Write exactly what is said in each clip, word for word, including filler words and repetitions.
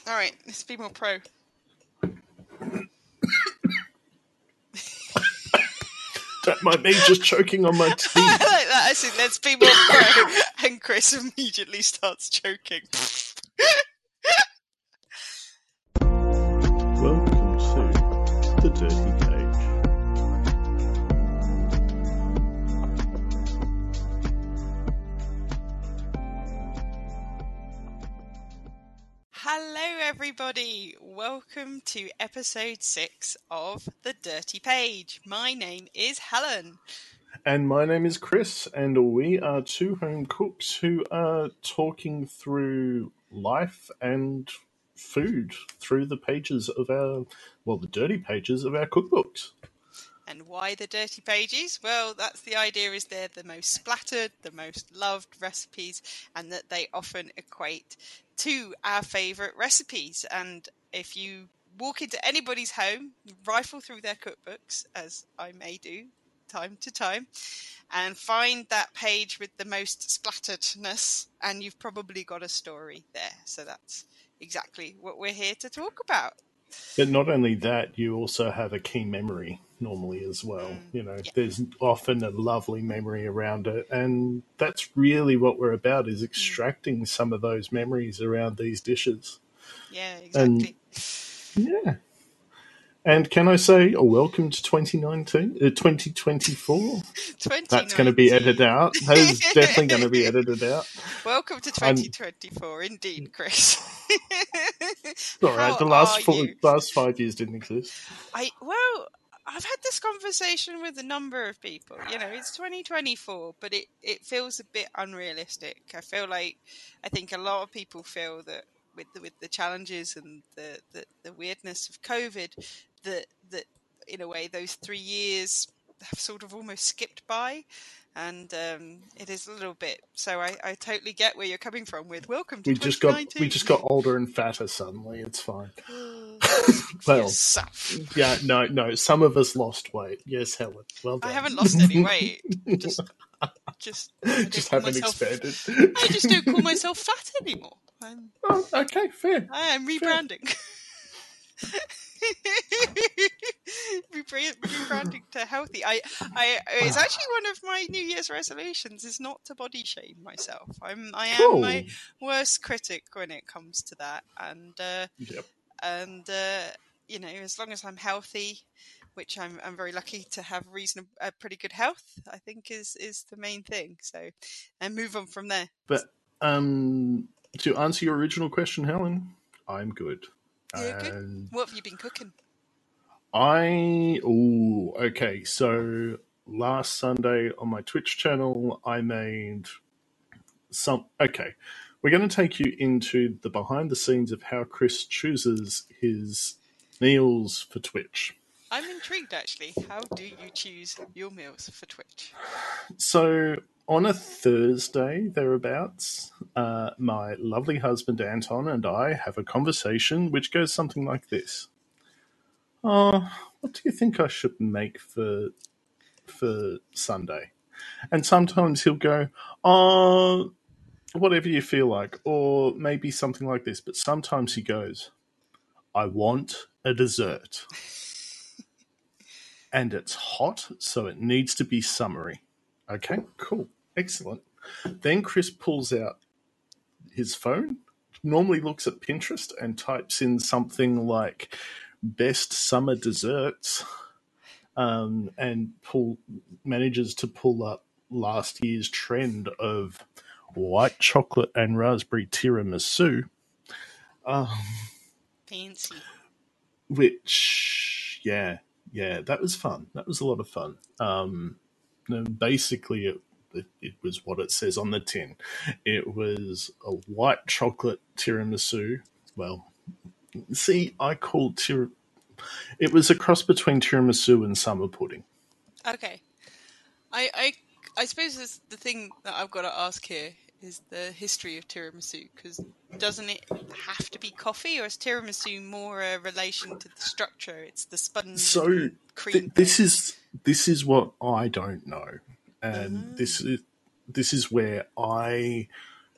All right, let's be more pro. Don't mind me just choking on my tea. I like that. I said, let's be more pro. And Chris immediately starts choking. Welcome to The Dirty Page. Hello, everybody. Welcome to episode six of The Dirty Page. My name is Helen. And my name is Chris, and we are two home cooks who are talking through life and food through the pages of our, well, the dirty pages of our cookbooks. And why the dirty pages? Well, that's the idea, is they're the most splattered, the most loved recipes, and that they often equate to our favourite recipes. And if you walk into anybody's home, rifle through their cookbooks, as I may do time to time, and find that page with the most splatteredness, and you've probably got a story there. So that's exactly what we're here to talk about. But not only that, you also have a key memory normally as well. Mm, you know, yeah. there's often a lovely memory around it, and that's really what we're about, is extracting mm. some of those memories around these dishes. Yeah, exactly. And, yeah. And can I say, oh, welcome to twenty nineteen, uh, twenty twenty-four? That's going to be edited out. That is definitely going to be edited out. Welcome to twenty twenty-four, I'm... indeed, Chris. All right, How the last four, you? last five years didn't exist. I well, I've had this conversation with a number of people. You know, it's twenty twenty-four, but it, it feels a bit unrealistic. I feel like, I think a lot of people feel that with the, with the challenges and the, the, the weirdness of COVID, that that in a way those three years have sort of almost skipped by, and um, it is a little bit. So I, I totally get where you're coming from with welcome to we twenty just nineteen. got we just got older and fatter suddenly. It's fine. Well, yeah, no, no. Some of us lost weight. Yes, Helen. Well done. I haven't lost any weight. Just, just, just haven't myself, expanded. I just don't call myself fat anymore. I'm, oh, okay, fair. I am rebranding. Rebranding to healthy. I, I, it's actually one of my New Year's resolutions is not to body shame myself. I'm, I am cool. my worst critic when it comes to that, and uh, yep. and uh, you know, as long as I'm healthy, which I'm, I'm very lucky to have reasonable, uh, pretty good health, I think is is the main thing. So, and move on from there. But um, to answer your original question, Helen, I'm good. You're good. What have you been cooking? I oh okay. So last Sunday on my Twitch channel, I made some. Okay, we're going to take you into the behind the scenes of how Chris chooses his meals for Twitch. I'm intrigued, actually. How do you choose your meals for Twitch? So on a Thursday thereabouts, uh, my lovely husband Anton and I have a conversation which goes something like this. Oh, what do you think I should make for for Sunday? And sometimes he'll go, oh, whatever you feel like, or maybe something like this. But sometimes he goes, I want a dessert. And it's hot, so it needs to be summery. Okay, cool. Excellent. Then Chris pulls out his phone, normally looks at Pinterest and types in something like best summer desserts, um, and pull manages to pull up last year's trend of white chocolate and raspberry tiramisu. Um, Fancy. Which, yeah, yeah, that was fun. That was a lot of fun. Um, basically, it, it, it was what it says on the tin. It was a white chocolate tiramisu. Well, see, I call tir. It was a cross between tiramisu and summer pudding. Okay, I, I, I suppose this, the thing that I've got to ask here is the history of tiramisu, because doesn't it have to be coffee, or is tiramisu more a relation to the structure? It's the sponge so and cream. Th- this is this is what I don't know, and uh-huh. this is this is where I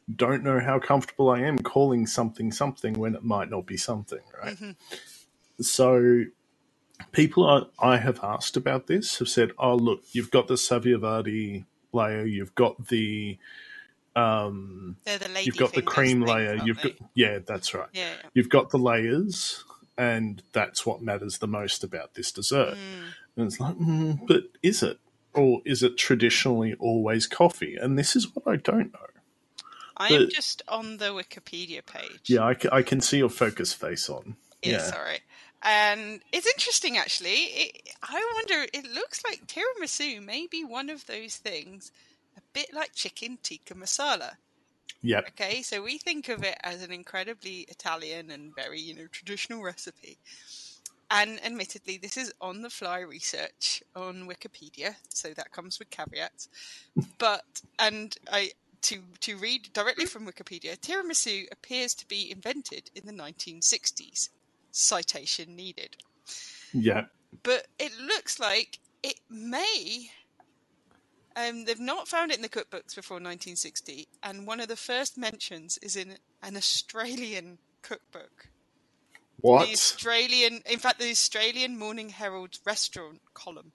don't know how comfortable I am calling something something when it might not be something, right? Mm-hmm. So people I, I have asked about this have said, oh, look, you've got the Savyavati layer, you've got the um, They're the you've lady got the fingers cream things, layer, aren't you've got, they? yeah, that's right. Yeah. yeah. You've got the layers, and that's what matters the most about this dessert. Mm. And it's like, mm, but is it? Or is it traditionally always coffee? And this is what I don't know. I am But just on the Wikipedia page. yeah, I, c- I can see your focus face on. Yeah, Yeah. sorry. And it's interesting, actually. It, I wonder, it looks like tiramisu may be one of those things, a bit like chicken tikka masala. Yep. Okay, so we think of it as an incredibly Italian and very, you know, traditional recipe. And admittedly, this is on the fly research on Wikipedia, so that comes with caveats. But, and I, to, to read directly from Wikipedia, tiramisu appears to be invented in the nineteen sixties. Citation needed. Yeah. But it looks like it may. Um, they've not found it in the cookbooks before nineteen sixty, and one of the first mentions is in an Australian cookbook. What? The Australian, in fact, the Australian Morning Herald's restaurant column.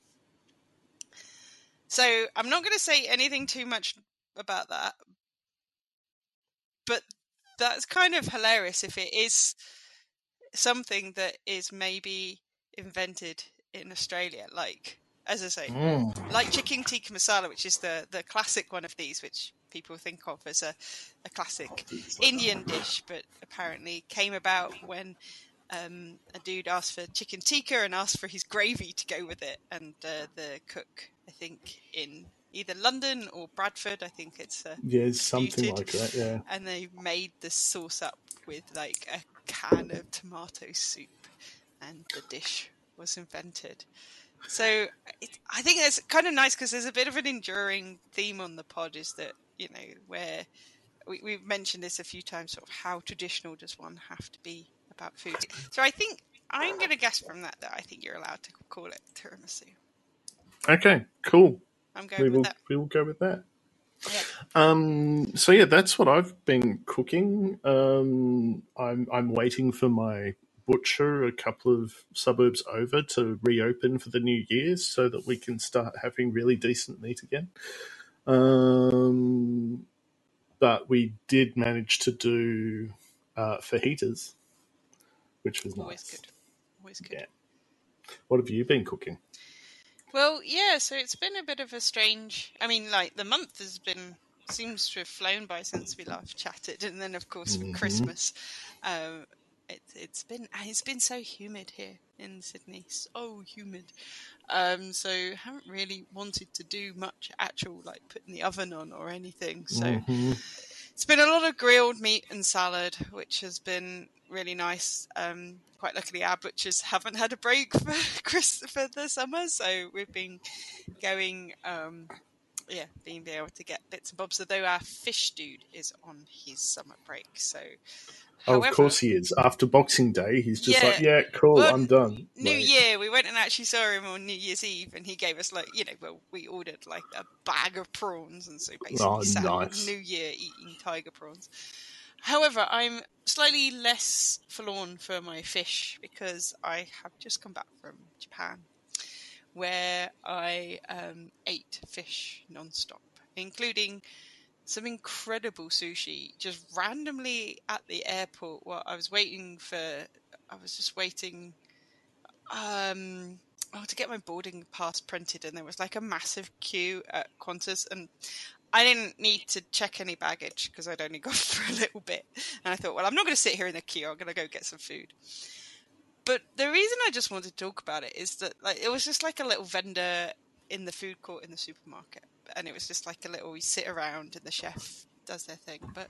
So I'm not going to say anything too much about that, but that's kind of hilarious if it is something that is maybe invented in Australia, like, as I say, Mm. like chicken tikka masala, which is the, the classic one of these, which people think of as a, a classic Indian dish, but apparently came about when um, a dude asked for chicken tikka and asked for his gravy to go with it, and uh, the cook, I think, in either London or Bradford, I think it's uh, Yeah, disputed, something like that, yeah. and they made the sauce up with like a can of tomato soup, and the dish was invented. So it, I think that's kind of nice because there's a bit of an enduring theme on the pod, is that, you know, where we, we've mentioned this a few times, sort of how traditional does one have to be about food. So I think I'm going to guess from that that I think you're allowed to call it tiramisu. Okay, cool. I'm going We with will that. we will go with that. Yeah. Um, so yeah, that's what I've been cooking. Um, I'm I'm waiting for my butcher a couple of suburbs over to reopen for the new year so that we can start having really decent meat again. Um, but we did manage to do uh, fajitas, which was Always nice. good. Always good. Yeah. What have you been cooking? Well, yeah, so it's been a bit of a strange... I mean, like, the month has been... seems to have flown by since we last chatted. And then, of course, for Mhm. Christmas, um, it, it's been it's been so humid here in Sydney. So humid. Um, so haven't really wanted to do much actual, like, putting the oven on or anything. So Mhm. it's been a lot of grilled meat and salad, which has been really nice. Um, quite luckily, our butchers haven't had a break for Chris for the summer, so we've been going, um, yeah, being able to get bits and bobs. Although our fish dude is on his summer break, so. Oh, of However, course he is. After Boxing Day, he's just yeah, like, yeah, cool, well, I'm done. New Like, Year, we went and actually saw him on New Year's Eve, and he gave us, like, you know, well, we ordered like a bag of prawns, and so basically oh, sat nice. New Year eating tiger prawns. However, I'm slightly less forlorn for my fish because I have just come back from Japan, where I um, ate fish non-stop, including some incredible sushi just randomly at the airport while I was waiting for, I was just waiting um, oh, to get my boarding pass printed, and there was like a massive queue at Qantas, and I didn't need to check any baggage because I'd only gone for a little bit. And I thought, well, I'm not going to sit here in the queue. I'm going to go get some food. But the reason I just wanted to talk about it is that, like, it was just like a little vendor in the food court in the supermarket. And it was just like a little, you sit around and the chef does their thing. But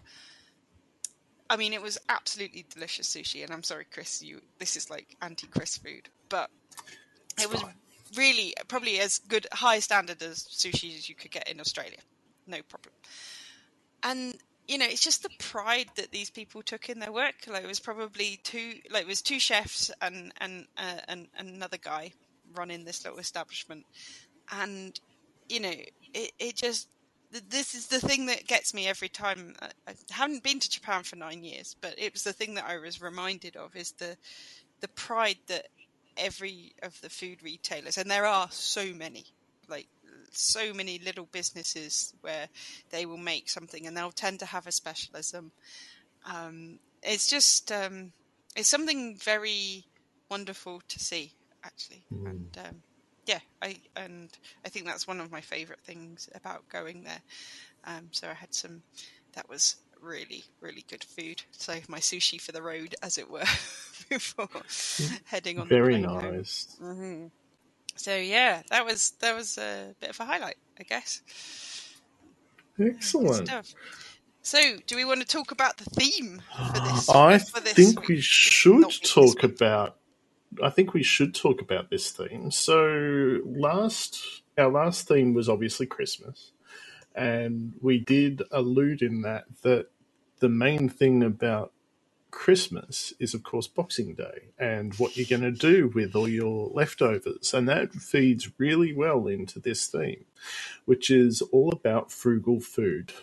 I mean, it was absolutely delicious sushi. And I'm sorry, Chris, you, this is like anti-Chris food, but It's it was fine. really probably as good, high standard as sushi as you could get in Australia. No problem. And, you know, it's just the pride that these people took in their work. Like, it was probably two, like, it was two chefs and, and, uh, and, and another guy running this little establishment. And, you know, it, it just, this is the thing that gets me every time. I haven't been to Japan for nine years, but it was the thing that I was reminded of, is the the pride that every of the food retailers, and there are so many, like so many little businesses where they will make something and they'll tend to have a specialism. Um, it's just um, it's something very wonderful to see, actually, Mm. and um, yeah, I and I think that's one of my favourite things about going there. Um, so I had some, that was really, really good food. So my sushi for the road, as it were, before heading on the Very plane home. nice. Mm-hmm. So yeah, that was that was a bit of a highlight, I guess. Yeah, good Excellent. stuff. So, do we want to talk about the theme for this I for this think week? we This should not week. This talk week. about. I think we should talk about this theme. So last, our last theme was obviously Christmas, and we did allude in that that the main thing about Christmas is, of course, Boxing Day and what you're going to do with all your leftovers, and that feeds really well into this theme, which is all about frugal food.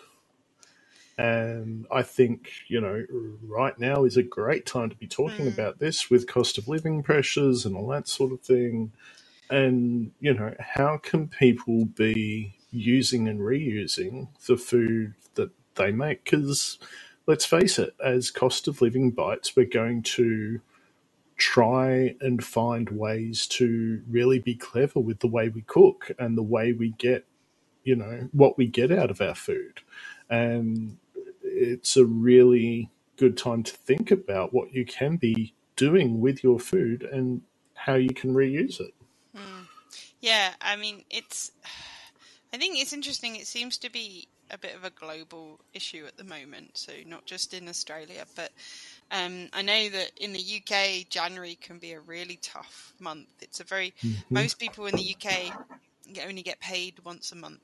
And I think, you know, right now is a great time to be talking Hmm. about this with cost of living pressures and all that sort of thing. And, you know, how can people be using and reusing the food that they make? Because let's face it, as cost of living bites, we're going to try and find ways to really be clever with the way we cook and the way we get, you know, what we get out of our food. And it's a really good time to think about what you can be doing with your food and how you can reuse it. Hmm. Yeah, I mean, it's. I think it's interesting. It seems to be a bit of a global issue at the moment. So not just in Australia, but um, I know that in the U K, January can be a really tough month. It's a very Mm-hmm. most people in the U K only get paid once a month,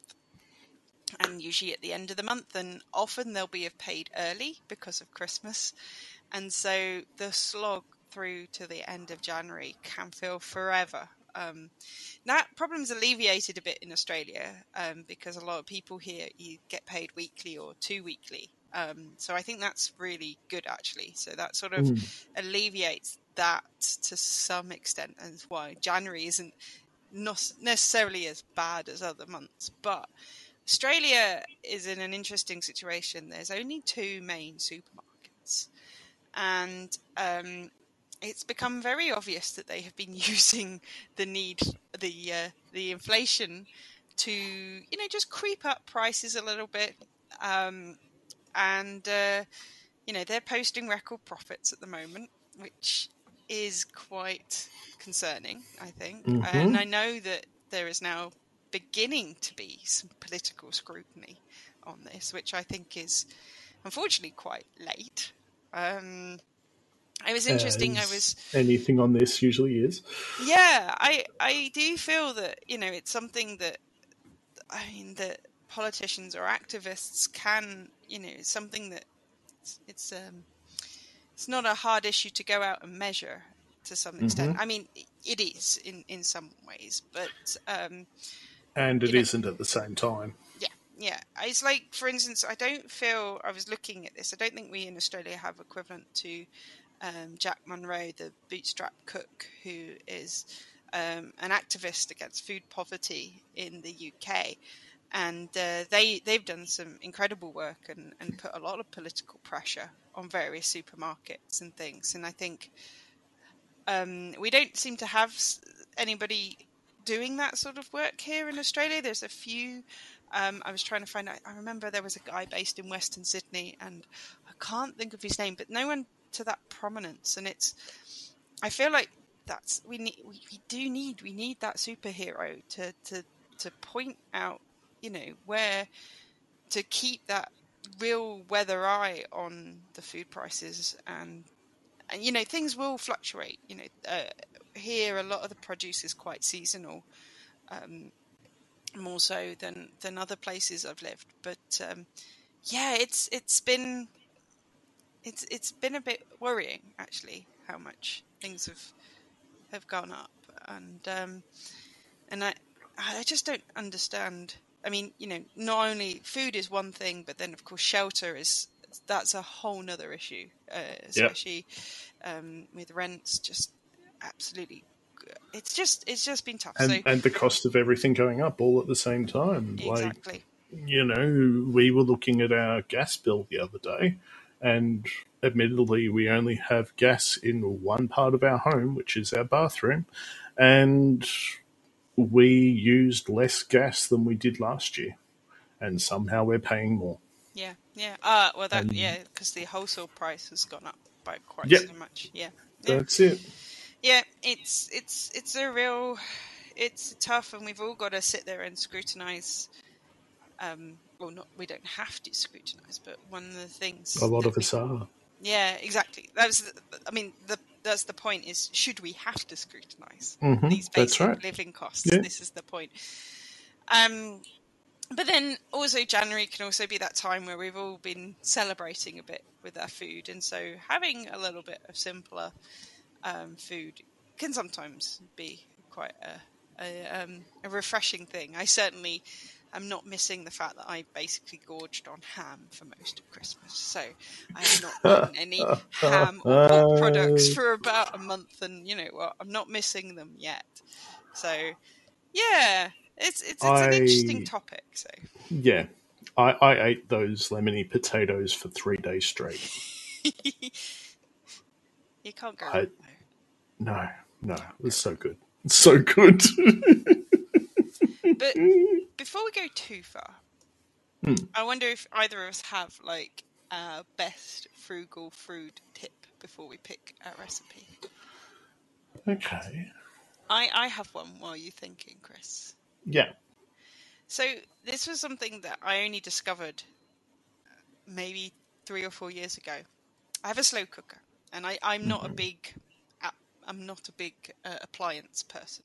and usually at the end of the month, and often they'll be paid early because of Christmas. And so the slog through to the end of January can feel forever. Um, that problem's alleviated a bit in Australia um, because a lot of people here you get paid weekly or two weekly. Um, so I think that's really good, actually. So that sort of Mm. alleviates that to some extent, and that's why January isn't not necessarily as bad as other months. But Australia is in an interesting situation. There's only two main supermarkets, and um, it's become very obvious that they have been using the need, the uh, the inflation, to you know just creep up prices a little bit, um, and uh, you know they're posting record profits at the moment, which is quite concerning, I think. And Mm-hmm. I know that there is now beginning to be some political scrutiny on this, which I think is unfortunately quite late. Um, it was interesting. I As was, anything on this usually is. yeah, I I do feel that you know it's something that I mean that politicians or activists can you know it's something that it's, it's um it's not a hard issue to go out and measure to some extent. Mm-hmm. I mean, it is in in some ways, but um And you it know, isn't at the same time. yeah, yeah. It's like, for instance, I don't feel I was looking at this. I don't think we in Australia have equivalent to um, Jack Monroe, the bootstrap cook, who is um, an activist against food poverty in the U K. And uh, they they've done some incredible work and, and put a lot of political pressure on various supermarkets and things. And I think um, we don't seem to have anybody doing that sort of work here in Australia. There's a few. Um, I was trying to find out. I remember there was a guy based in Western Sydney, and I can't think of his name, but no one to that prominence. And it's. I feel like that's we need. We, we do need. We need that superhero to to to point out. You know where to keep that real weather eye on the food prices and and you know things will fluctuate. You know, uh, here a lot of the produce is quite seasonal, um, more so than than other places I've lived. But um, yeah, it's it's been it's it's been a bit worrying actually how much things have have gone up, and um, and I I just don't understand. I mean, you know, not only food is one thing, but then of course shelter is, that's a whole nother issue, uh, Yep. especially um, with rents. Just absolutely, it's just it's just been tough. So And and the cost of everything going up all at the same time. Like, exactly, you know, we were looking at our gas bill the other day, and admittedly, we only have gas in one part of our home, which is our bathroom, and we used less gas than we did last year, and somehow we're paying more. yeah, yeah. Uh, well, that And yeah, because the wholesale price has gone up by quite yep, so much. Yeah, yeah, that's it. yeah. It's it's it's a real, it's tough, and we've all got to sit there and scrutinize. Um, well, not we don't have to scrutinize, but one of the A things lot that of we, us are. yeah, exactly. That was, the, I mean, the that's the point. Is should we have to scrutinize Hmm. these That's basic right. living costs? Yeah. This is the point. Um, but then also January can also be that time where we've all been celebrating a bit with our food, and so having a little bit of simpler um, food can sometimes be quite a a, um, a refreshing thing. I certainly am not missing the fact that I basically gorged on ham for most of Christmas, so I have not eaten any ham or pork products for about a month, and you know what? I'm not missing them yet. So yeah, it's it's it's an interesting I topic. So yeah, I, I ate those lemony potatoes for three days straight. you can't go I wrong though. no, no, it Can't go was so wrong. good, so good. But before we go too far, Hmm. I wonder if either of us have like our best frugal food tip before we pick a recipe. Okay. I I have one while you're thinking, Chris. Yeah. So this was something that I only discovered maybe three or four years ago. I have a slow cooker, and I I'm not a Mm-hmm. big I'm not a big uh, appliance person.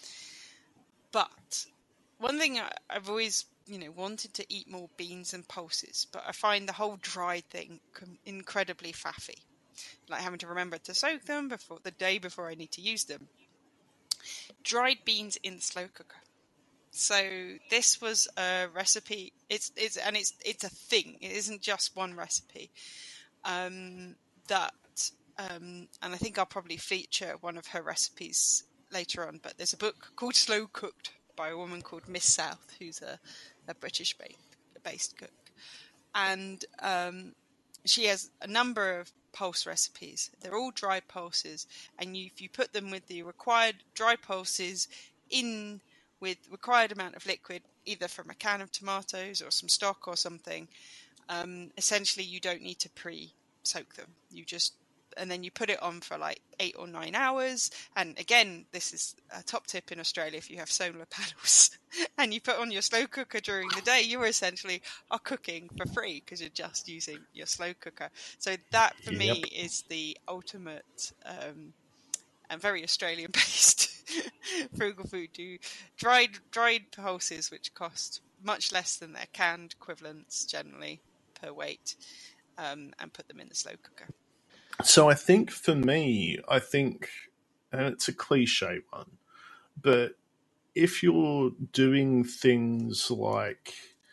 But one thing I, I've always, you know, wanted to eat more beans and pulses, but I find the whole dry thing incredibly faffy. Like having to remember to soak them before the day before I need to use them. Dried beans in the slow cooker. So this was a recipe. It's it's and it's it's a thing. It isn't just one recipe. Um, that um, and I think I'll probably feature one of her recipes later on. But there's a book called Slow Cooked by a woman called Miss South, who's a, a British based cook, and um, she has a number of pulse recipes. They're all dry pulses, and you, if you put them with the required dry pulses in with required amount of liquid, either from a can of tomatoes or some stock or something, um, essentially you don't need to pre-soak them. You just and then you put it on for like eight or nine hours. And again, this is a top tip in Australia: if you have solar panels and you put on your slow cooker during the day, you essentially are cooking for free because you're just using your slow cooker. So that for me Yep. is the ultimate um, and very Australian-based frugal food. Do dried dried pulses, which cost much less than their canned equivalents generally per weight, um, and put them in the slow cooker. So I think for me, I think, and it's a cliche one, but if you're doing things like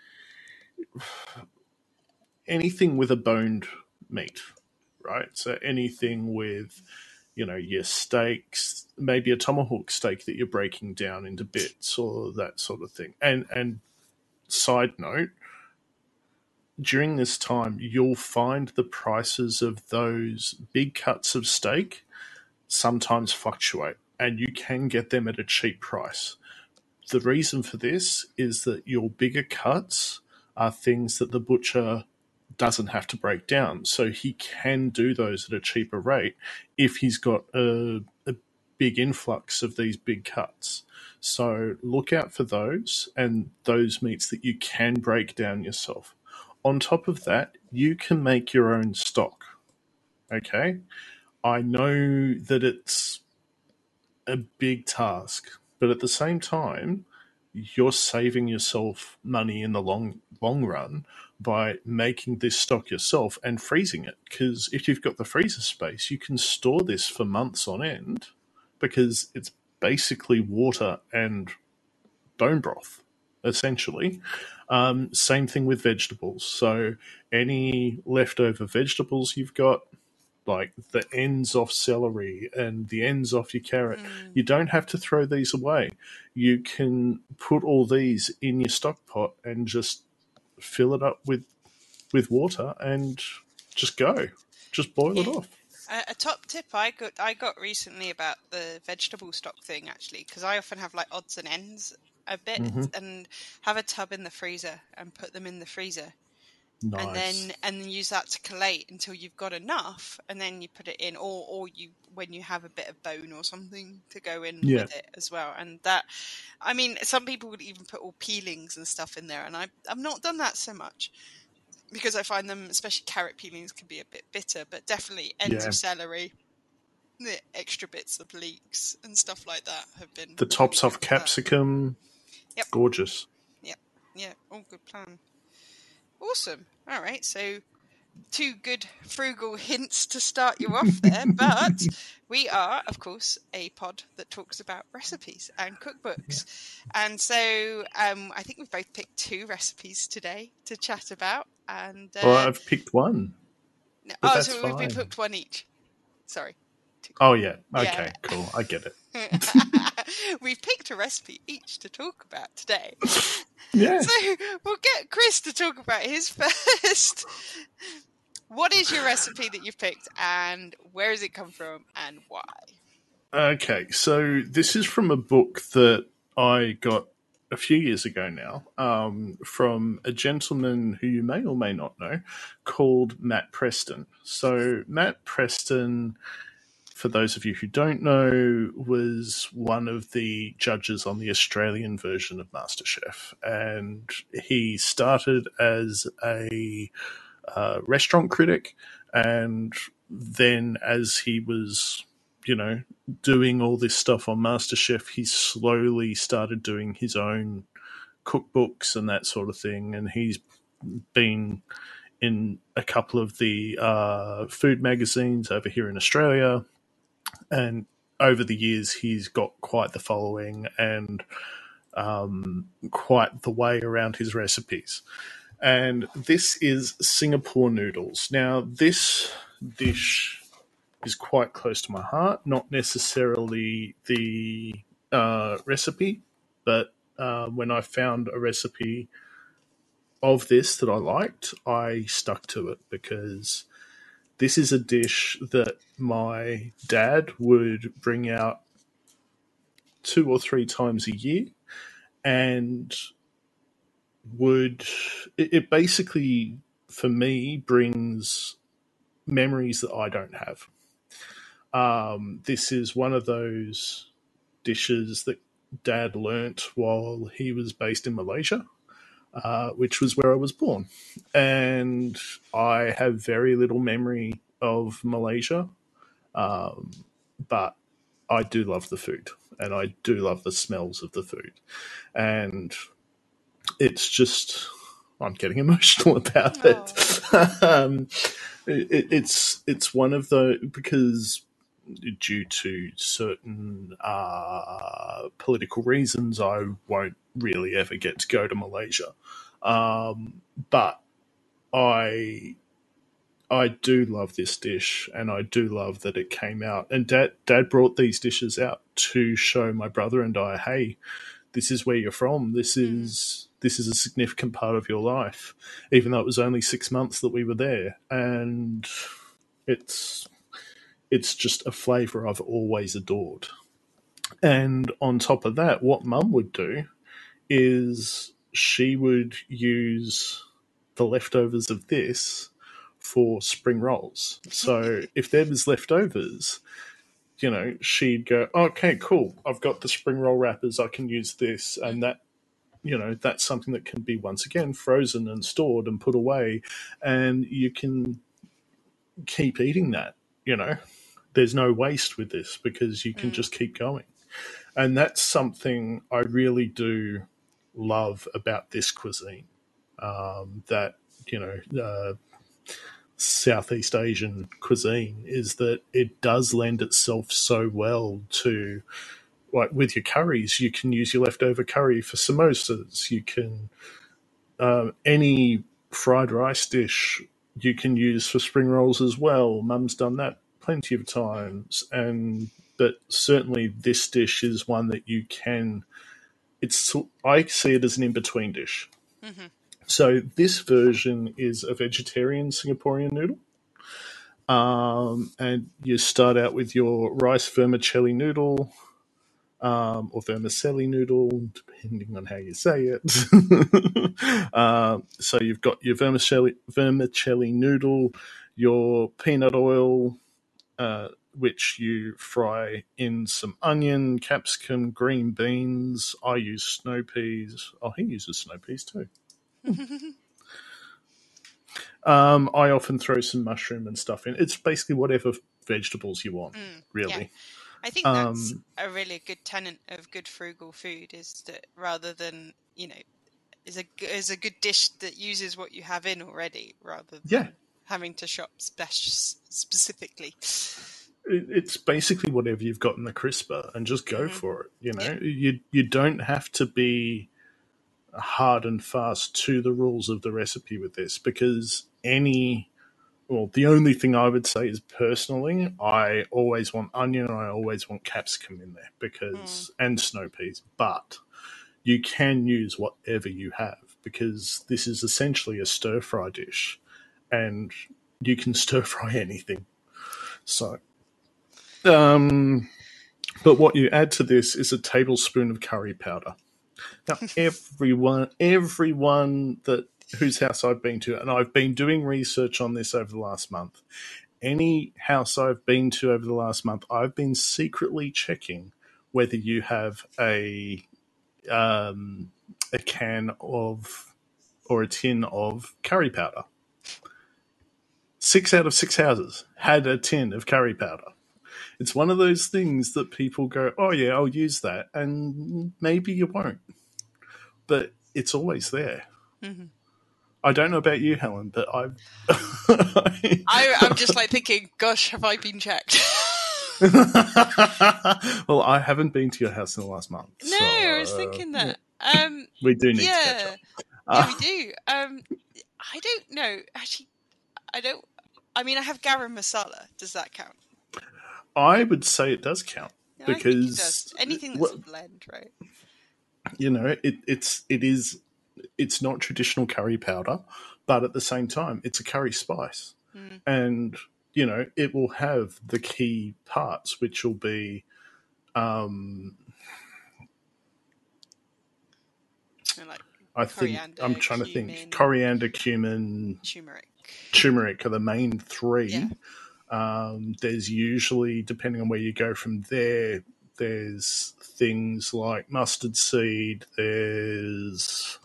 anything with a boned meat, right? So anything with, you know, your steaks, maybe a tomahawk steak that you're breaking down into bits or that sort of thing. And and side note, during this time, you'll find the prices of those big cuts of steak sometimes fluctuate, and you can get them at a cheap price. The reason for this is that your bigger cuts are things that the butcher doesn't have to break down. So he can do those at a cheaper rate if he's got a, a big influx of these big cuts. So look out for those and those meats that you can break down yourself. On top of that, you can make your own stock. Okay? I know that it's a big task, but at the same time, you're saving yourself money in the long long run by making this stock yourself and freezing it. Because if you've got the freezer space, you can store this for months on end because it's basically water and bone broth. essentially. Um, same thing with vegetables. So any leftover vegetables you've got, like the ends off celery and the ends off your carrot, Mm. you don't have to throw these away. You can put all these in your stock pot and just fill it up with, with water and just go. Just boil it Yeah. off. A, a top tip I got I got recently about the vegetable stock thing, actually, because I often have like odds and ends a bit, Mm-hmm. and have a tub in the freezer and put them in the freezer, and Nice. then and then use that to collate until you've got enough, and then you put it in, or or you when you have a bit of bone or something to go in Yeah. with it as well. And that, I mean, some people would even put all peelings and stuff in there, and I I've not done that so much, because I find them, especially carrot peelings, can be a bit bitter, but definitely ends Yeah. of celery, the extra bits of leeks and stuff like that have been The really tops good off for that. capsicum. Yep. Gorgeous. Yep. Yeah. All good plan. Awesome. All right. So two good frugal hints to start you off there, but we are, of course, a pod that talks about recipes and cookbooks. And so um, I think we've both picked two recipes today to chat about. And Well, uh, I've picked one, no, but oh, that's so we, we fine. picked one each. Sorry. Oh, yeah. Yeah. Okay, cool. I get it. We've picked a recipe each to talk about today. Yeah. So we'll get Chris to talk about his first. What is your recipe that you've picked, and where does it come from, and why? Okay, so this is from a book that I got a few years ago now, um, from a gentleman who you may or may not know called Matt Preston. So, Matt Preston, for those of you who don't know, was one of the judges on the Australian version of MasterChef. And he started as a uh, restaurant critic, and then as he was, you know, doing all this stuff on MasterChef, he slowly started doing his own cookbooks and that sort of thing. And he's been in a couple of the uh, food magazines over here in Australia. And over the years, he's got quite the following and um, quite the way around his recipes. And this is Singapore noodles. Now, this dish is quite close to my heart, not necessarily the uh, recipe, but uh, when I found a recipe of this that I liked, I stuck to it because this is a dish that my dad would bring out two or three times a year, and would it, it basically for me brings memories that I don't have. Um, this is one of those dishes that Dad learnt while he was based in Malaysia, uh, which was where I was born. And I have very little memory of Malaysia, um, but I do love the food and I do love the smells of the food. And it's just, I'm getting emotional about Oh. it. um, it. It's it's one of the, because due to certain uh, political reasons, I won't really ever get to go to Malaysia. Um, but I I do love this dish, and I do love that it came out. And Dad Dad brought these dishes out to show my brother and I, hey, this is where you're from. This is mm. this is a significant part of your life, even though it was only six months that we were there. And it's it's just a flavour I've always adored. And on top of that, what Mum would do is she would use the leftovers of this for spring rolls. So if there was leftovers, you know, she'd go, okay, cool, I've got the spring roll wrappers, I can use this. And that, you know, that's something that can be, once again, frozen and stored and put away. And you can keep eating that, you know. There's no waste with this because you can mm. just keep going. And that's something I really do love about this cuisine, um, that, you know, uh, Southeast Asian cuisine, is that it does lend itself so well to like with your curries, you can use your leftover curry for samosas. You can um, any fried rice dish you can use for spring rolls as well. Mum's done that plenty of times, and but certainly this dish is one that you can. It's I see it as an in between dish. Mm-hmm. So this version is a vegetarian Singaporean noodle. Um, and you start out with your rice vermicelli noodle, um, or vermicelli noodle, depending on how you say it. uh, so you've got your vermicelli, vermicelli noodle, your peanut oil, uh, which you fry in some onion, capsicum, green beans. I use snow peas. Oh, he uses snow peas too. Um, I often throw some mushroom and stuff in. It's basically whatever vegetables you want, Mm, yeah. really. I think that's Um, a really good tenet of good frugal food, is that rather than, you know, is a is a good dish that uses what you have in already, rather yeah, than having to shop spe- specifically. it, it's basically whatever you've got in the crisper, and just go Mm-hmm. for it. You know, Yeah. you you don't have to be hard and fast to the rules of the recipe with this, because any well, the only thing I would say is personally, I always want onion and I always want capsicum in there Mm. because and snow peas, but you can use whatever you have because this is essentially a stir fry dish, and you can stir fry anything. So, um, but what you add to this is a tablespoon of curry powder. Now, everyone, everyone that whose house I've been to, and I've been doing research on this over the last month. Any house I've been to over the last month, I've been secretly checking whether you have a um, a can of or a tin of curry powder. Six out of six houses had a tin of curry powder. It's one of those things that people go, "Oh yeah, I'll use that," and maybe you won't, but it's always there. Mm-hmm. I don't know about you, Helen, but I've. I, I'm just like thinking, gosh, have I been checked? Well, I haven't been to your house in the last month, No, so I was uh, thinking that. Um, we do need to catch yeah, up. yeah, Uh, we do. Um, I don't know. Actually, I don't. I mean, I have garam masala. Does that count? I would say it does count Yeah, I think it does. because, Anything that's a well, blend, right? you know, it, it's it is it's not traditional curry powder, but at the same time, it's a curry spice, Mm. and you know, it will have the key parts, which will be. Um, Like I think I'm coriander, trying to think. cumin, Coriander, cumin, turmeric. turmeric are the main Yeah. three. Um, there's usually, depending on where you go from there, there's things like mustard seed. There's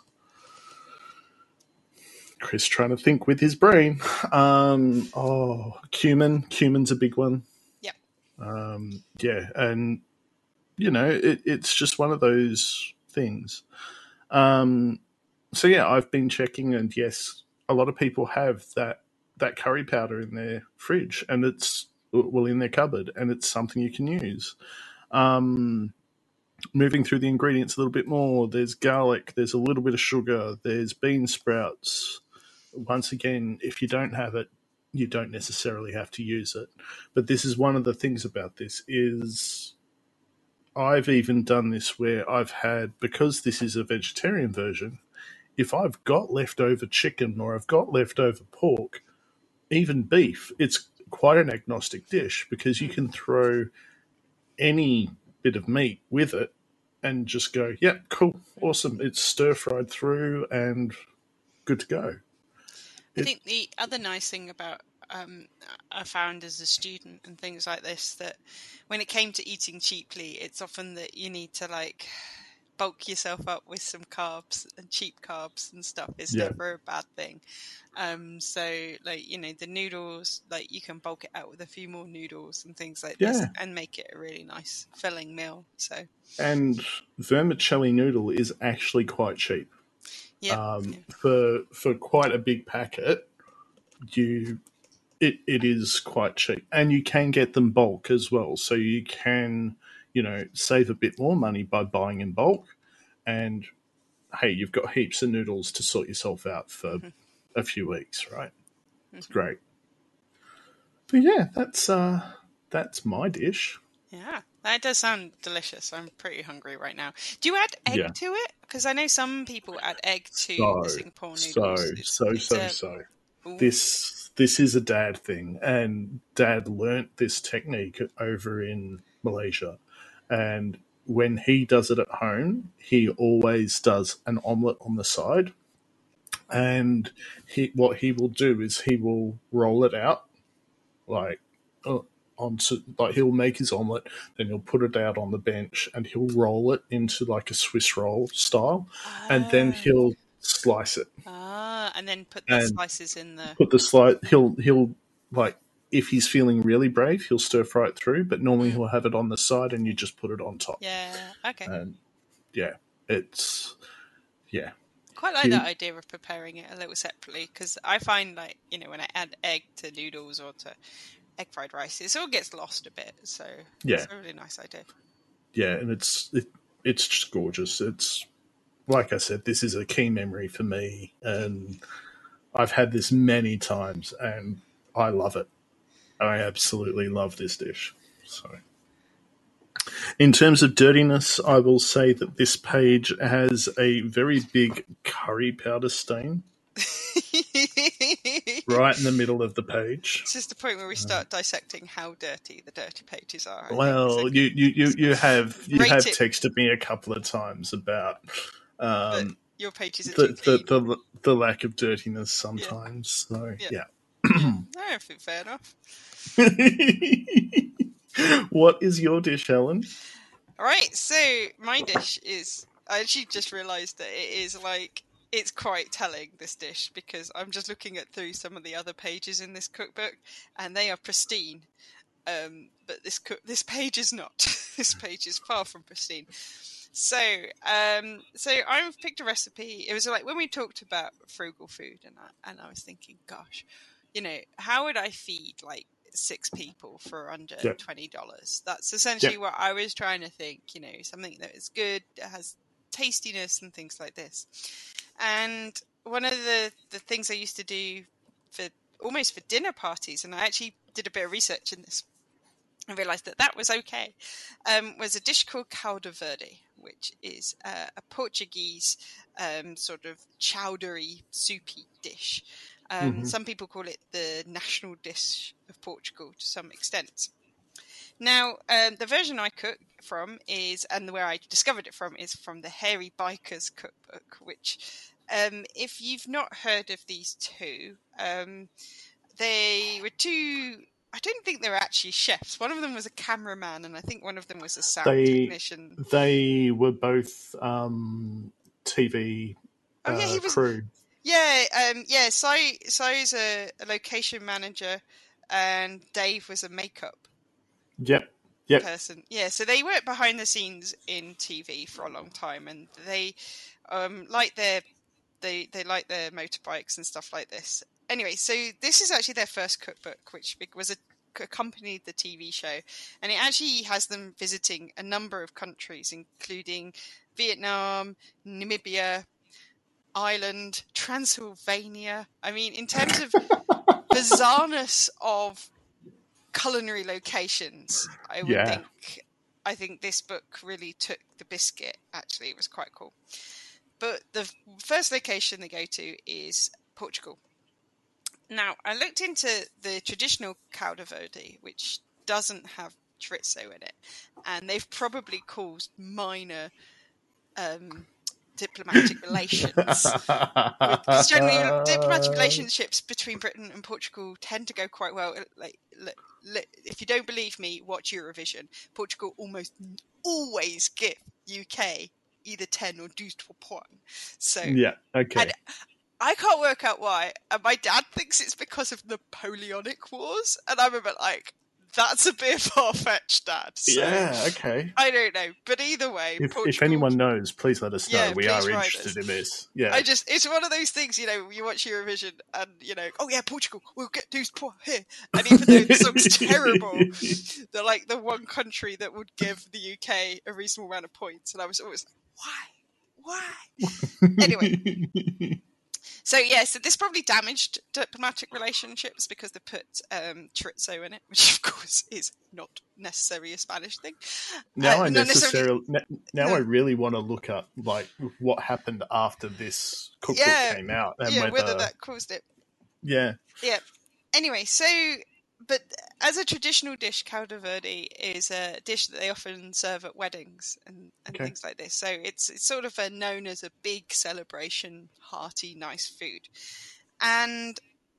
Chris trying to think with his brain. Um, oh, cumin. Cumin's a big one. Yeah. Um, yeah, and you know, it, it's just one of those things. Um, so yeah, I've been checking, and yes, a lot of people have that that curry powder in their fridge, and it's well in their cupboard, and it's something you can use. Um, moving through the ingredients a little bit more, there's garlic, there's a little bit of sugar, there's bean sprouts. Once again, if you don't have it, you don't necessarily have to use it. But this is one of the things about this is I've even done this where I've had, because this is a vegetarian version, if I've got leftover chicken or I've got leftover pork, even beef, it's quite an agnostic dish because you Mm. can throw any bit of meat with it and just go, yep, yeah, cool, awesome. It's stir fried through and good to go. I It, think the other nice thing about um, I found as a student and things like this, that when it came to eating cheaply, it's often that you need to like bulk yourself up with some carbs, and cheap carbs and stuff is yeah, never a bad thing. Um, so like, you know, the noodles, like you can bulk it out with a few more noodles and things like this yeah. and make it a really nice filling meal. So And vermicelli noodle is actually quite cheap. yeah, Um, yeah. for for quite a big packet, you it, it is quite cheap, and you can get them bulk as well. So you can you know, save a bit more money by buying in bulk. And hey, you've got heaps of noodles to sort yourself out for Mm-hmm. a few weeks, right? It's Mm-hmm. great. But yeah, that's uh, that's my dish. Yeah, that does sound delicious. I'm pretty hungry right now. Do you add egg Yeah. to it? Because I know some people add egg to the So, Singapore so, noodles. It's so, it's so, a so. ooh. This this is a dad thing, and Dad learnt this technique over in Malaysia. And when he does it at home, he always does an omelette on the side. And he what he will do is he will roll it out like uh, onto like he'll make his omelette, then he'll put it out on the bench, and he'll roll it into like a Swiss roll style, and then Oh. he'll slice it Ah, and then put the and slices in the. put the slice. He'll he'll like if he's feeling really brave, he'll stir fry it through, but normally Mm, he'll have it on the side, and you just put it on top. yeah. Okay. And yeah, it's yeah. Quite like that He, idea of preparing it a little separately because I find like you know when I add egg to noodles or to egg fried rice, it all gets lost a bit. So yeah, it's a really nice idea. yeah, and it's it, it's just gorgeous. It's like I said, this is a key memory for me, and I've had this many times, and I love it. I absolutely love this dish. So, in terms of dirtiness, I will say that this page has a very big curry powder stain right in the middle of the page. It's just the point where we start dissecting how dirty the dirty pages are. I think so. Well, you, you, you, you have you Rate have it, texted me a couple of times about but um, your pages are too the, the clean. the the lack of dirtiness Yeah, sometimes. So yeah, yeah. yeah. I don't think fair enough. What is your dish, Helen? All right, so my dish is. I actually just realised that it is like it's quite telling, this dish, because I'm just looking at through some of the other pages in this cookbook, and they are pristine. Um, but this cook, this page is not. This page is far from pristine. So, um, so I've picked a recipe. It was like when we talked about frugal food, and I and I was thinking, gosh, you know, how would I feed like six people for under Yep. twenty dollars? That's essentially Yep. what I was trying to think. You know, something that is good, that has tastiness and things like this. And one of the the things I used to do for almost for dinner parties, and I actually did a bit of research in this. I realised that that was okay, um, was a dish called caldo verde, which is uh, a Portuguese um, sort of chowdery, soupy dish. Um, Mm-hmm. some people call it the national dish of Portugal to some extent. Now, um, the version I cook from is, and where I discovered it from, is from the Hairy Bikers cookbook, which, um, if you've not heard of these two, um, they were two. I don't think they were actually chefs. One of them was a cameraman, and I think one of them was a sound They technician. they were both um, T V Oh yeah, uh, he was. crew. Yeah, um, yeah. Sai Sai's a, a location manager, and Dave was a makeup Yep. Yep. person. Yeah, so they worked behind the scenes in T V for a long time, and they um, like their they they like their motorbikes and stuff like this. Anyway, so this is actually their first cookbook, which was a accompanied the T V show, and it actually has them visiting a number of countries, including Vietnam, Namibia, Ireland, Transylvania. I mean, in terms of bizarreness of culinary locations, I would Yeah. think I think this book really took the biscuit. Actually, it was quite cool. But the first location they go to is Portugal. Now, I looked into the traditional caldo verde, which doesn't have chorizo in it, and they've probably caused minor um, diplomatic relations. Because generally, diplomatic relationships between Britain and Portugal tend to go quite well. Like, if you don't believe me, watch Eurovision. Portugal almost always give U K either ten or douze points. So, Yeah. Okay. and I can't work out why. And my dad thinks it's because of Napoleonic Wars. And I'm a bit like, that's a bit far-fetched, Dad. So, yeah, okay. I don't know. But either way, If, Portugal... if anyone knows, please let us know. Yeah, we please are write interested us. in this. Yeah. I just, it's one of those things, you know, you watch Eurovision and, you know, oh yeah, Portugal, we'll get these poor here. And even though the song's terrible, they're like the one country that would give the U K a reasonable amount of points. And I was always like, why? Why? Anyway. So, yeah, so this probably damaged diplomatic relationships because they put um, chorizo in it, which, of course, is not necessarily a Spanish thing. Now uh, I not necessarily, necessarily... now no. I really want to look up, like, what happened after this cookbook yeah, came out. And yeah, whether, whether that caused it. Yeah. Yeah. Anyway, so... But as a traditional dish, caldo verde is a dish that they often serve at weddings and, and Okay. things like this. So it's it's sort of a, known as a big celebration, hearty, nice food. And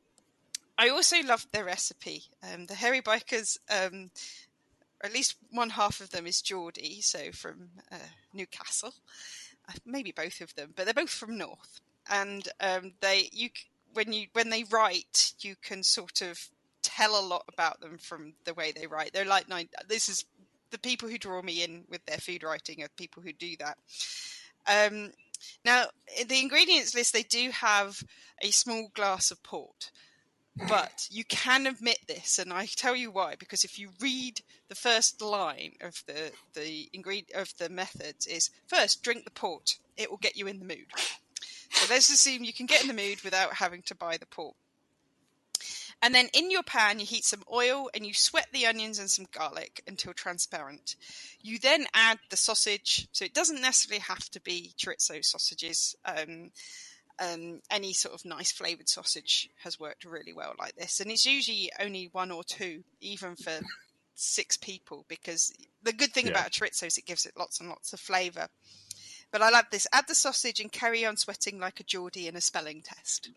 I also loved their recipe. Um, the Hairy Bikers, um, or at least one half of them is Geordie, so from uh, Newcastle. Uh, maybe both of them, but they're both from North. And um, they, you, when you when they write, you can sort of tell a lot about them from the way they write. They're like nine. This is the people who draw me in with their food writing are people who do that. Um, now, in the ingredients list, they do have a small glass of port, but you can omit this, and I tell you why. Because if you read the first line of the the ingredient of the methods, is first drink the port. It will get you in the mood. So let's assume you can get in the mood without having to buy the port. And then in your pan, you heat some oil and you sweat the onions and some garlic until transparent. You then add the sausage. So it doesn't necessarily have to be chorizo sausages. Um, um, any sort of nice flavoured sausage has worked really well like this. And it's usually only one or two, even for six people, because the good thing yeah. about a chorizo is it gives it lots and lots of flavour. But I love this. Add the sausage and carry on sweating like a Geordie in a spelling test.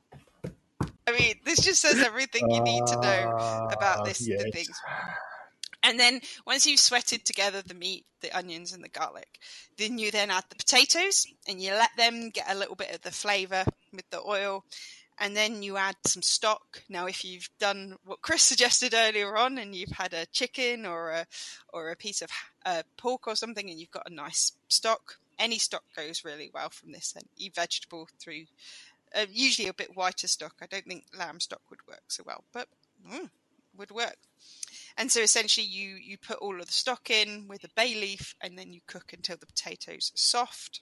I mean, this just says everything you need to know about this. Uh, yes. The things. And then once you've sweated together the meat, the onions and the garlic, then you then add the potatoes and you let them get a little bit of the flavour with the oil. And then you add some stock. Now, if you've done what Chris suggested earlier on and you've had a chicken or a or a piece of uh, pork or something and you've got a nice stock, any stock goes really well from this. And you vegetable through uh, usually a bit whiter stock. I don't think lamb stock would work so well, but mm, would work. And so essentially you, you put all of the stock in with a bay leaf and then you cook until the potatoes are soft.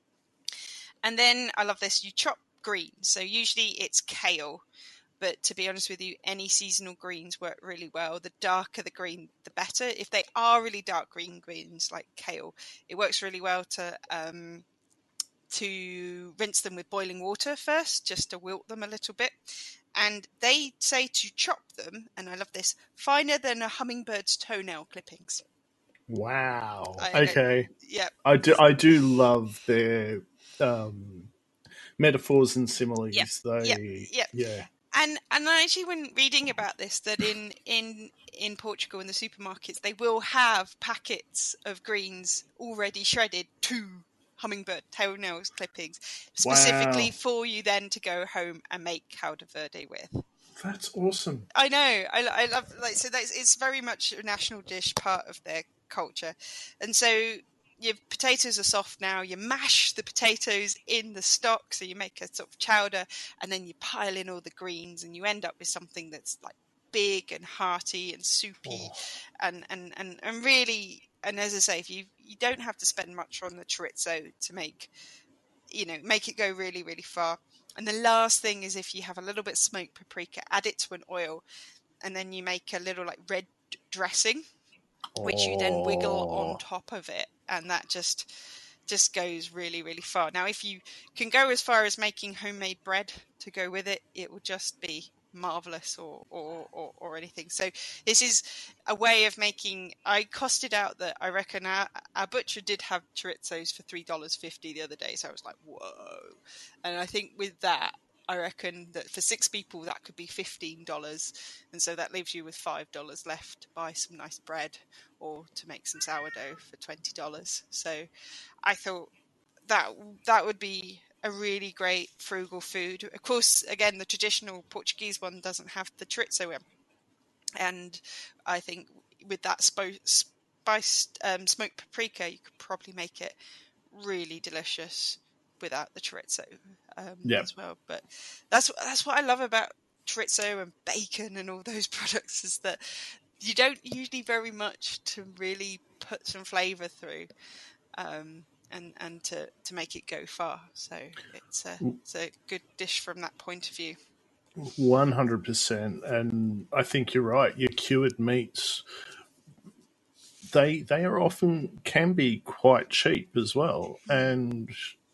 And then, I love this, you chop greens. So usually it's kale, but to be honest with you, any seasonal greens work really well. The darker the green, the better. If they are really dark green greens like kale, it works really well to um, to rinse them with boiling water first, just to wilt them a little bit. And they say to chop them, and I love this, finer than a hummingbird's toenail clippings. Wow. I okay. Yeah. I do. I do love their um, metaphors and similes. Yep. They, yep. Yep. yeah. And and I actually, when reading about this, that in in in Portugal in the supermarkets they will have packets of greens already shredded to hummingbird toenails clippings, specifically wow. for you then to go home and make caldo verde with. That's awesome. I know. I, I love like so. That's it's very much a national dish, part of their culture, and so your potatoes are soft now. You mash the potatoes in the stock, so you make a sort of chowder, and then you pile in all the greens, and you end up with something that's like big and hearty and soupy, oh. and, and and and really. And as I say, if you you don't have to spend much on the chorizo to make, you know, make it go really really far. And the last thing is, if you have a little bit of smoked paprika, add it to an oil, and then you make a little like red dressing, which you then wiggle on top of it, and that just just goes really really far. Now, if you can go as far as making homemade bread to go with it, it will just be marvelous, or or, or or anything. So this is a way of making. I costed out that I reckon our, our butcher did have chorizos for three dollars fifty the other day, so I was like, whoa. And I think with that, I reckon that for six people that could be fifteen dollars, and so that leaves you with five dollars left to buy some nice bread or to make some sourdough for twenty dollars. So I thought that that would be a really great frugal food. Of course, again, the traditional Portuguese one doesn't have the chorizo in. And I think with that spo- spiced um, smoked paprika, you could probably make it really delicious without the chorizo um, Yeah. as well. But that's that's what I love about chorizo and bacon and all those products, is that you don't usually very much to really put some flavour through, um, and and to, to make it go far. So it's a it's a good dish from that point of view. one hundred percent. And I think you're right. Your cured meats, they they are often can be quite cheap as well. And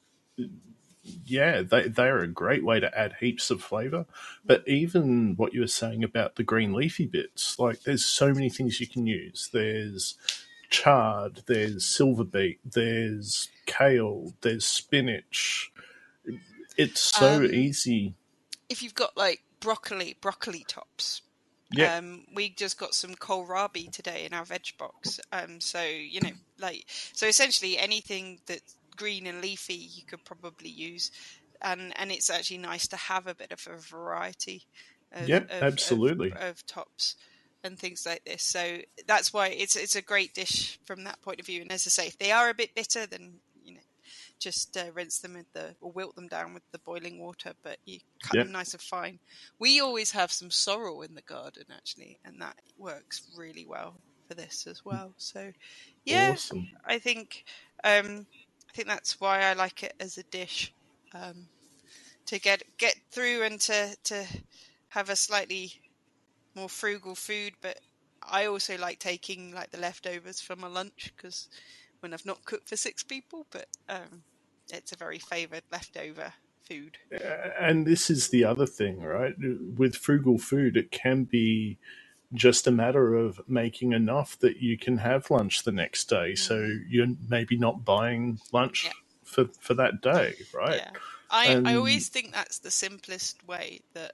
yeah, they they're a great way to add heaps of flavor. But even what you were saying about the green leafy bits, like there's so many things you can use. There's chard, there's silver beet, there's kale, there's spinach. It's so Um, easy. if you've got like broccoli, broccoli tops. Yeah, Um, we just got some kohlrabi today in our veg box. Um, so you know, like, so essentially anything that's green and leafy, you could probably use, and and it's actually nice to have a bit of a variety of yep, of of, absolutely. of tops and things like this. So that's why it's it's a great dish from that point of view. And as I say, if they are a bit bitter, then you know, just uh, rinse them with the or wilt them down with the boiling water, but you cut them Yep, nice and fine. We always have some sorrel in the garden actually, and that works really well for this as well. So yeah, awesome. I think um, I think that's why I like it as a dish, um, to get get through and to to have a slightly more frugal food. But I also like taking like the leftovers for my lunch, because when I've not cooked for six people, but um, it's a very favoured leftover food. And this is the other thing, right? With frugal food, it can be just a matter of making enough that you can have lunch the next day. So Mm. you're maybe not buying Yeah, lunch for, for that day, right? yeah. I, I And always think that's the simplest way, that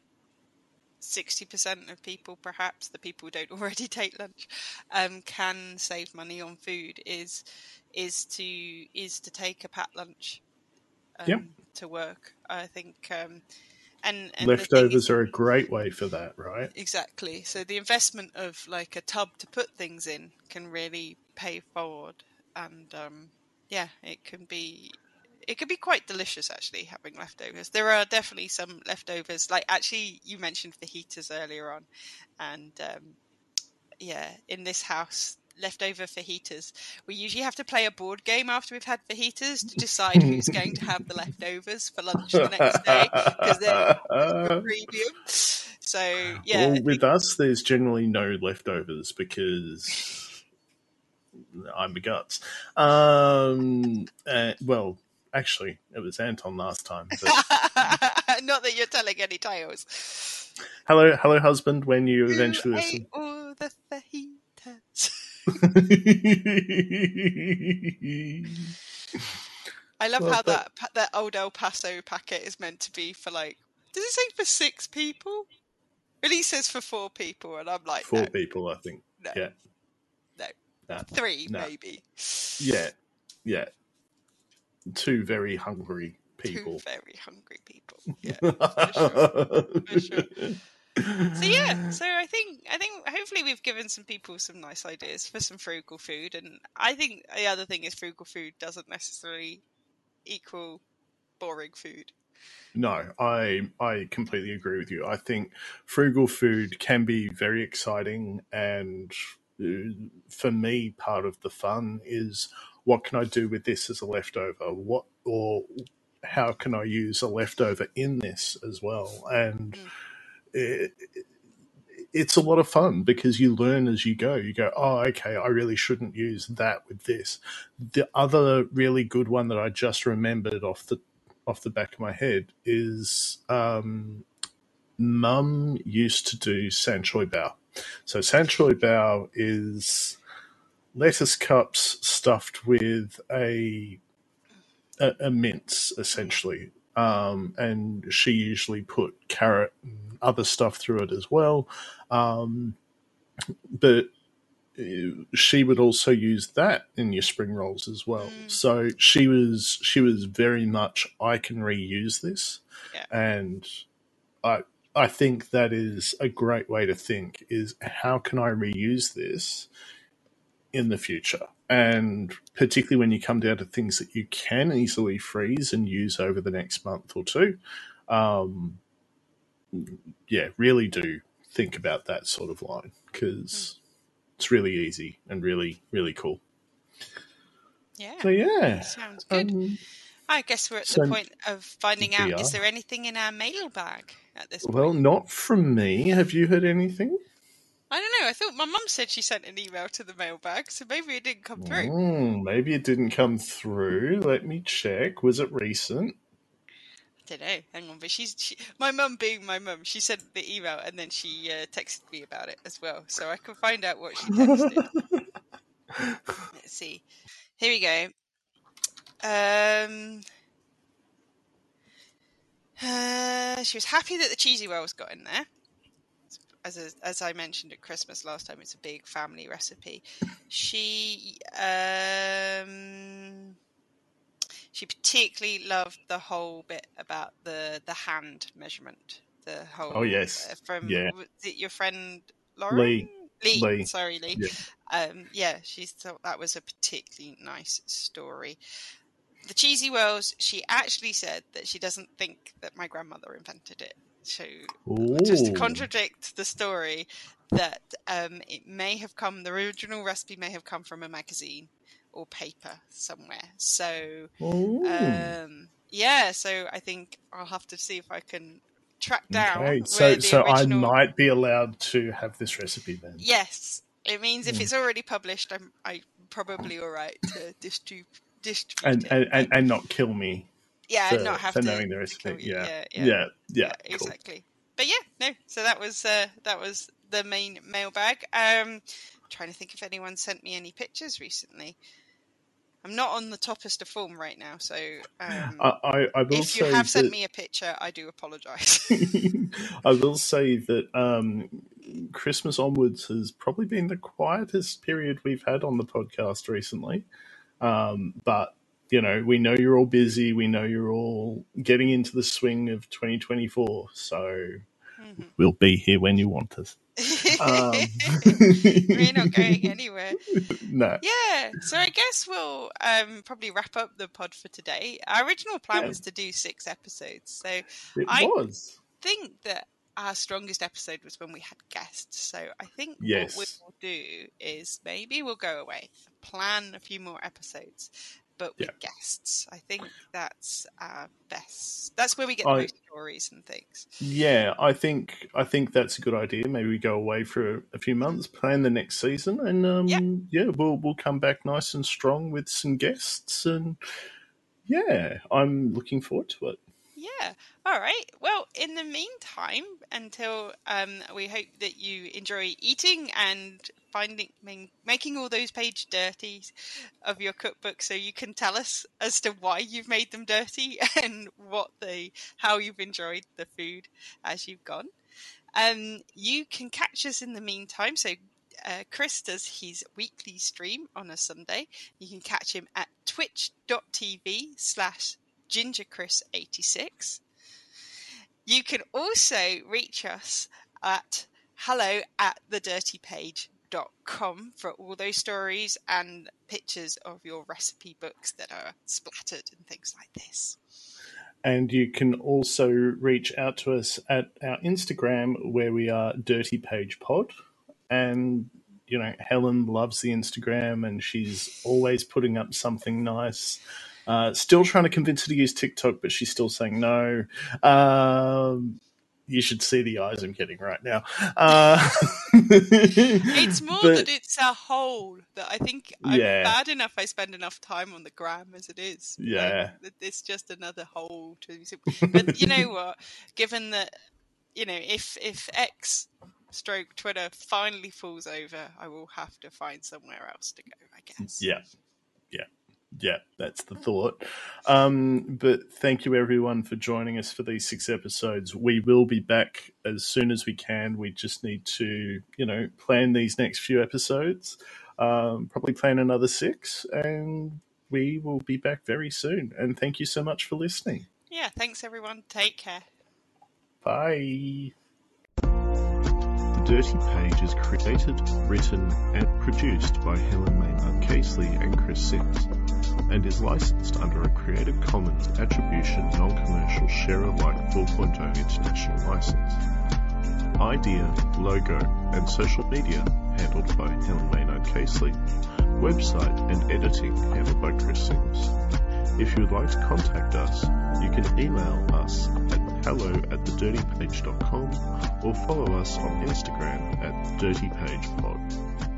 sixty percent of people, perhaps the people who don't already take lunch, um, can save money on food, is is to is to take a packed lunch yep, um, to work. I think, um, and and the thing is, leftovers are a great way for that, right? exactly. So the investment of like a tub to put things in can really pay forward, and um, yeah, it can be it can be quite delicious actually having leftovers. There are definitely some leftovers. Like actually, you mentioned fajitas earlier on, and um, yeah, in this house, leftover fajitas. We usually have to play a board game after we've had fajitas to decide who's going to have the leftovers for lunch the next day, because they're super premium. So yeah, Well, I think with us, there's generally no leftovers because I'm the guts. Um, uh, well, actually, it was Anton last time, but not that you're telling any tales. hello, hello, husband. When you Who eventually ate listen, all the fajitas? I love well, how but that that old El Paso packet is meant to be for, like, does it say for six people? At least says for four people, and I'm like, no, four people, I think. no, Yeah, no, nah, three nah. maybe. Yeah, yeah. Two very hungry Two people. very hungry people. Yeah, for sure, for sure. So yeah, so I think I think hopefully we've given some people some nice ideas for some frugal food, and I think the other thing is frugal food doesn't necessarily equal boring food. No, I I completely agree with you. I think frugal food can be very exciting, and uh, for me, part of the fun is what can I do with this as a leftover? What or how can I use a leftover in this as well? And Mm. it, it's a lot of fun because you learn as you go. You go, oh, okay, I really shouldn't use that with this. The other really good one that I just remembered off the off the back of my head is um, Mum used to do sanchoy bao. So sanchoy bao is lettuce cups stuffed with a a, a mince Mm. essentially, um, and she usually put carrot and other stuff through it as well. Um, but she would also use that in your spring rolls as well. Mm. So she was she was very much I can reuse this, Yeah. and I I think that is a great way to think, is how can I reuse this in the future? And particularly when you come down to things that you can easily freeze and use over the next month or two, um, yeah, really do think about that sort of line, Mm. because it's really easy and really, really cool. Yeah. So, yeah. Sounds good. Um, I guess we're at so the point of finding we out, is are. there anything in our mailbag at this Well, point? not from me. Have you heard anything? I don't know. I thought my mum said she sent an email to the mailbag, so maybe it didn't come through. Mm, maybe it didn't come through. Let me check. Was it recent? I don't know. Hang on, but she's she, my mum, being my mum, she sent the email and then she uh, texted me about it as well, so I can find out what she texted. Let's see. Here we go. Um, uh, she was happy that the cheesy wells got in there. As a, as I mentioned at Christmas last time, it's a big family recipe. She um, she particularly loved the whole bit about the the hand measurement. The whole Oh, yes. uh, from Yeah. was it your friend Lauren? Lee. Lee, Lee. sorry, Lee. Yeah. Um, yeah, she thought that was a particularly nice story. The cheesy wells, she actually said that she doesn't think that my grandmother invented it. So Ooh. just to contradict the story, that um, it may have come, the original recipe may have come from a magazine or paper somewhere. So um, yeah, so I think I'll have to see if I can track down Okay. where So, the so I original. might be allowed to have this recipe then. Yes, it means if Mm. it's already published, I'm I probably all right to distribute distribute And, it. and, But and, and not kill me yeah, for, and not have for to, knowing the to recipe. kill you. Yeah. Yeah, Yeah. yeah, Yeah. yeah, Cool. exactly. But yeah, no. So that was uh, that was the main mailbag. Um, trying to think if anyone sent me any pictures recently. I'm not on the toppest of form right now, so um, I, I, I will if you say have sent that me a picture, I do apologise. I will say that um, Christmas onwards has probably been the quietest period we've had on the podcast recently. Um, but, you know, we know you're all busy. We know you're all getting into the swing of twenty twenty-four. So Mm-hmm. we'll be here when you want us. Um, We're not going anywhere. No. Yeah, so I guess we'll um, probably wrap up the pod for today. Our original plan Yeah. was to do six episodes, so It I was. think that our strongest episode was when we had guests. So I think Yes. what we'll do is maybe we'll go away, plan a few more episodes, but with Yeah. guests. I think that's our best. That's where we get I- the most stories and things. Yeah, I think I think that's a good idea. Maybe we go away for a, a few months, plan the next season, and um, Yeah. yeah, we'll we'll come back nice and strong with some guests, and yeah, I'm looking forward to it. Yeah. All right. Well, in the meantime, until um, we hope that you enjoy eating and finding making all those page dirties of your cookbook, so you can tell us as to why you've made them dirty and what they how you've enjoyed the food as you've gone. Um, you can catch us in the meantime. So uh, Chris does his weekly stream on a Sunday. You can catch him at twitch.tv slash gingerchris86. You can also reach us at hello at the dirty page dot com for all those stories and pictures of your recipe books that are splattered and things like this. And you can also reach out to us at our Instagram, where we are Dirty Page Pod. And, you know, Helen loves the Instagram, and she's always putting up something nice. Uh, still trying to convince her to use TikTok, but she's still saying no. Um, you should see the eyes I'm getting right now. Uh, It's more but, that it's a hole that I think Yeah. I'm bad enough I spend enough time on the gram as it is. Yeah. Like, it's just another hole to. But you know what? Given that, you know, if if X stroke Twitter finally falls over, I will have to find somewhere else to go, I guess. Yeah. Yeah. Yeah, that's the thought. Um, but thank you, everyone, for joining us for these six episodes. We will be back as soon as we can. We just need to, you know, plan these next few episodes, um, probably plan another six, and we will be back very soon. And thank you so much for listening. Yeah, thanks, everyone. Take care. Bye. Dirty Page is created, written, and produced by Helen Maynard Casely and Chris Sims, and is licensed under a Creative Commons Attribution Non-Commercial Share-alike four point oh international license. Idea, logo, and social media handled by Helen Maynard Casely. Website and editing handled by Chris Sims. If you would like to contact us, you can email us at hello at the dirty page dot com or follow us on Instagram at dirty page pod.